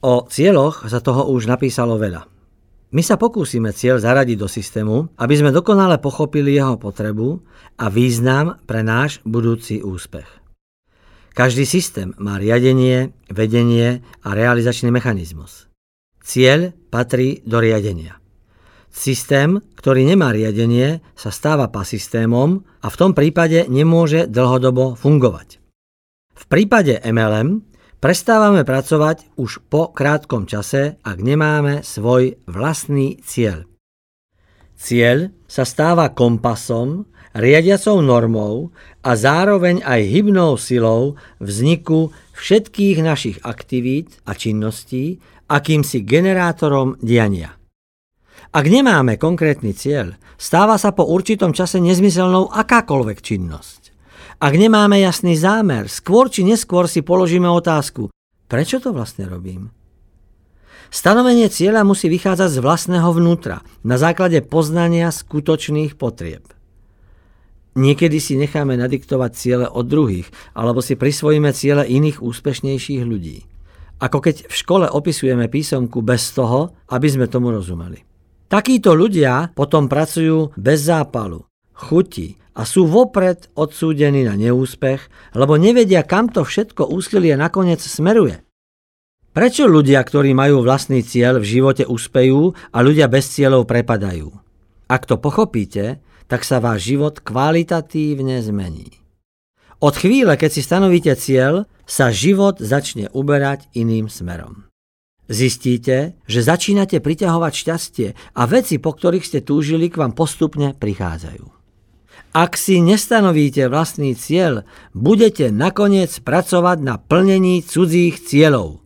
O cieľoch sa toho už napísalo veľa. My sa pokúsime cieľ zaradiť do systému, aby sme dokonale pochopili jeho potrebu a význam pre náš budúci úspech. Každý systém má riadenie, vedenie a realizačný mechanizmus. Cieľ patrí do riadenia. Systém, ktorý nemá riadenie, sa stáva pasystémom a v tom prípade nemôže dlhodobo fungovať. V prípade MLM prestávame pracovať už po krátkom čase, ak nemáme svoj vlastný cieľ. Cieľ sa stáva kompasom, riadiacou normou a zároveň aj hybnou silou vzniku všetkých našich aktivít a činností, akýmsi generátorom diania. Ak nemáme konkrétny cieľ, stáva sa po určitom čase nezmyselnou akákoľvek činnosť. Ak nemáme jasný zámer, skôr či neskôr si položíme otázku, prečo to vlastne robím? Stanovenie cieľa musí vychádzať z vlastného vnútra, na základe poznania skutočných potrieb. Niekedy si necháme nadiktovať ciele od druhých, alebo si prisvojíme ciele iných úspešnejších ľudí. Ako keď v škole opisujeme písomku bez toho, aby sme tomu rozumeli. Takíto ľudia potom pracujú bez zápalu, chuti a sú vopred odsúdení na neúspech, lebo nevedia, kam to všetko úsilie nakoniec smeruje. Prečo ľudia, ktorí majú vlastný cieľ, v živote úspejú a ľudia bez cieľov prepadajú? Ak to pochopíte, tak sa váš život kvalitatívne zmení. Od chvíle, keď si stanovíte cieľ, sa život začne uberať iným smerom. Zistíte, že začínate priťahovať šťastie a veci, po ktorých ste túžili, k vám postupne prichádzajú. Ak si nestanovíte vlastný cieľ, budete nakoniec pracovať na plnení cudzích cieľov.